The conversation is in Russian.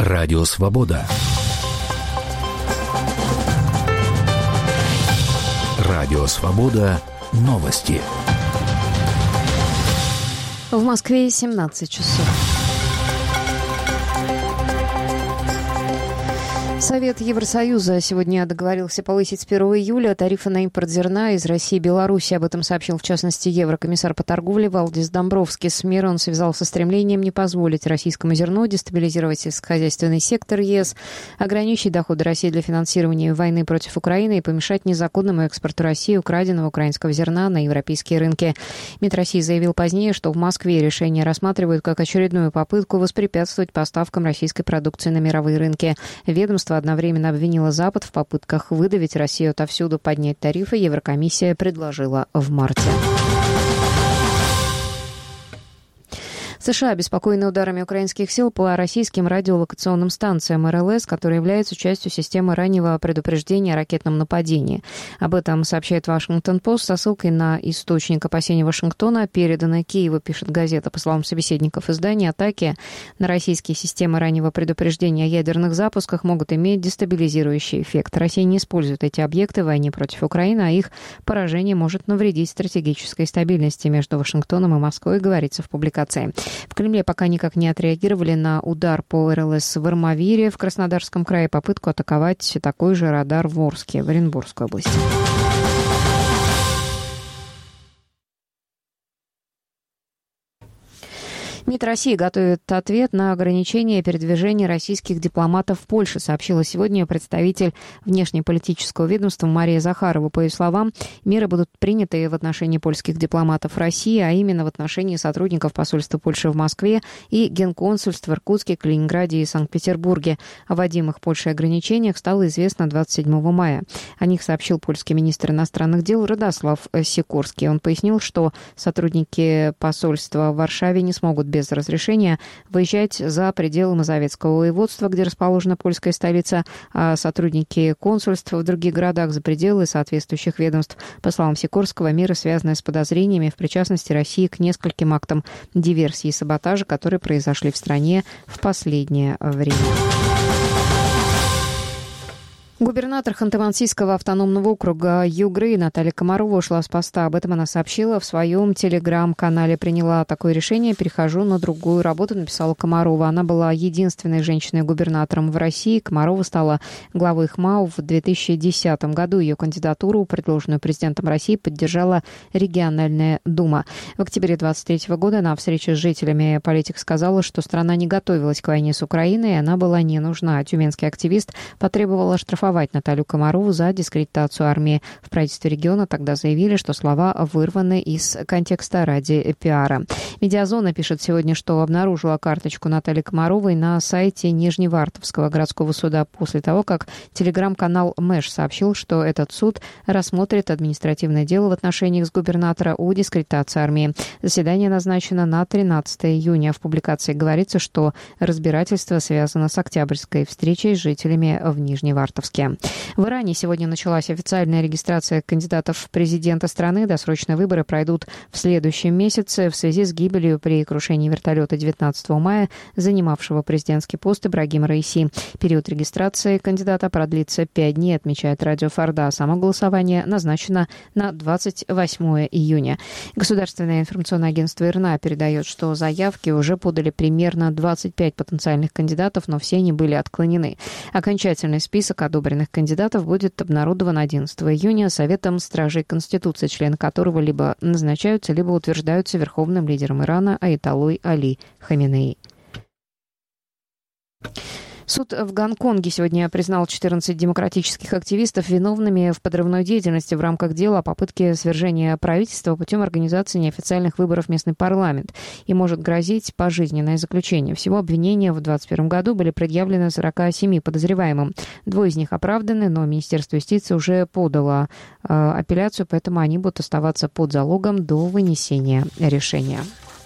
Радио Свобода. Радио Свобода. Новости. В Москве 17 часов. Совет Евросоюза сегодня договорился повысить с 1 июля тарифы на импорт зерна из России и Беларуси. Об этом сообщил, в частности, еврокомиссар по торговле Валдис Домбровскис. Мир он связал со стремлением не позволить российскому зерну дестабилизировать сельскохозяйственный сектор ЕС, ограничить доходы России для финансирования войны против Украины и помешать незаконному экспорту России украденного украинского зерна на европейские рынки. МИД России заявил позднее, что в Москве решение рассматривают как очередную попытку воспрепятствовать поставкам российской продукции на мировые рынки. Ведомство одновременно обвинила Запад в попытках выдавить Россию отовсюду, поднять тарифы. Еврокомиссия предложила в марте. США обеспокоены ударами украинских сил по российским радиолокационным станциям РЛС, которые являются частью системы раннего предупреждения о ракетном нападении. Об этом сообщает Вашингтон-Пост со ссылкой на источник опасений Вашингтона, переданный Киеву, пишет газета. По словам собеседников издания, атаки на российские системы раннего предупреждения о ядерных запусках могут иметь дестабилизирующий эффект. Россия не использует эти объекты в войне против Украины, а их поражение может навредить стратегической стабильности между Вашингтоном и Москвой, говорится в публикации. В Кремле пока никак не отреагировали на удар по РЛС в Армавире в Краснодарском крае, попытку атаковать такой же радар в Орске, в Оренбургской области. МИД России готовит ответ на ограничение передвижения российских дипломатов в Польше, сообщила сегодня представитель внешнеполитического ведомства Мария Захарова. По ее словам, меры будут приняты в отношении польских дипломатов в России, а именно в отношении сотрудников посольства Польши в Москве и генконсульств в Иркутске, Калининграде и Санкт-Петербурге. О вводимых Польшей ограничениях стало известно 27 мая. О них сообщил польский министр иностранных дел Радослав Сикорский. Он пояснил, что сотрудники посольства в Варшаве не смогут без разрешения выезжать за пределы Мазовецкого воеводства, где расположена польская столица, а сотрудники консульств в других городах за пределы соответствующих ведомств. По словам Сикорского, меры связаны с подозрениями в причастности России к нескольким актам диверсии и саботажа, которые произошли в стране в последнее время. Губернатор Ханты-Мансийского автономного округа Югры Наталья Комарова ушла с поста. Об этом она сообщила в своем телеграм-канале. Приняла такое решение, перехожу на другую работу, написала Комарова. Она была единственной женщиной-губернатором в России. Комарова стала главой ХМАУ в 2010 году. Ее кандидатуру, предложенную президентом России, поддержала региональная дума. В октябре 2023 года на встрече с жителями политик сказала, что страна не готовилась к войне с Украиной, и она была не нужна. Тюменский активист потребовал оштрафовать Наталью Комарову за дискредитацию армии. В правительстве региона тогда заявили, что слова вырваны из контекста ради пиара. Медиазона пишет сегодня, что обнаружила карточку Натальи Комаровой на сайте Нижневартовского городского суда после того, как телеграм-канал Мэш сообщил, что этот суд рассмотрит административное дело в отношениях с губернатора о дискредитации армии. Заседание назначено на 13 июня. В публикации говорится, что разбирательство связано с октябрьской встречей с жителями в Нижневартовске. В Иране сегодня началась официальная регистрация кандидатов в президента страны. Досрочные выборы пройдут в следующем месяце в связи с гибелью при крушении вертолета 19 мая, занимавшего президентский пост Ибрагима Раиси. Период регистрации кандидата продлится 5 дней, отмечает радио Фарда. Само голосование назначено на 28 июня. Государственное информационное агентство ИРНА передает, что заявки уже подали примерно 25 потенциальных кандидатов, но все они были отклонены. Окончательный список одобренных кандидатов будет обнародован 11 июня Советом Стражей Конституции, члены которого либо назначаются, либо утверждаются верховным лидером Ирана Аятоллой Али Хаминеи. Суд в Гонконге сегодня признал 14 демократических активистов виновными в подрывной деятельности в рамках дела о попытке свержения правительства путем организации неофициальных выборов в местный парламент. И может грозить пожизненное заключение. Всего обвинения в 2021 году были предъявлены 47 подозреваемым. 2 из них оправданы, но Министерство юстиции уже подало апелляцию, поэтому они будут оставаться под залогом до вынесения решения.